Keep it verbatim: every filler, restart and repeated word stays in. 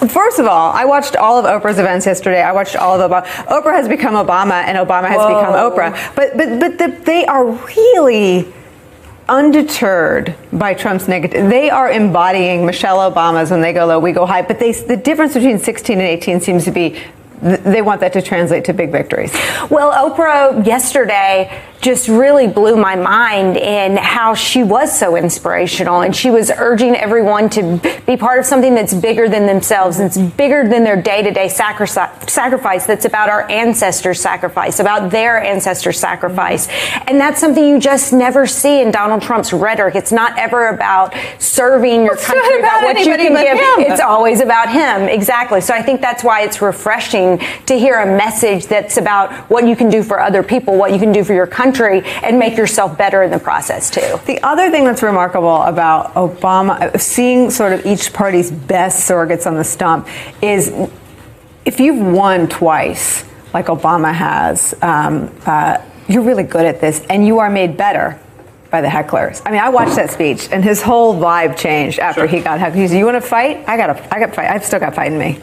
First of all, I watched all of Oprah's events yesterday. I watched all of Obama. Oprah has become Obama, and Obama has Whoa. become Oprah. But but but the, they are really undeterred by Trump's negative. They are embodying Michelle Obama's when they go low, we go high. But they, the difference between sixteen and eighteen seems to be they want that to translate to big victories. Well, Oprah yesterday just really blew my mind in how she was so inspirational, and she was urging everyone to be part of something that's bigger than themselves, that's bigger than their day-to-day sacri- sacrifice, that's about our ancestors' sacrifice, about their ancestors' sacrifice. And that's something you just never see in Donald Trump's rhetoric. It's not ever about serving your it's country, about, about what you can give. Him. It's always about him. Exactly. So I think that's why it's refreshing to hear a message that's about what you can do for other people, what you can do for your country, and make yourself better in the process too. The other thing that's remarkable about Obama, seeing sort of each party's best surrogates on the stump, is if you've won twice, like Obama has, um, uh, you're really good at this, and you are made better by the hecklers. I mean, I watched that speech, and his whole vibe changed after sure. he got heckled. He said, "You want to fight? I got to. I got to fight. I've still got fight in me."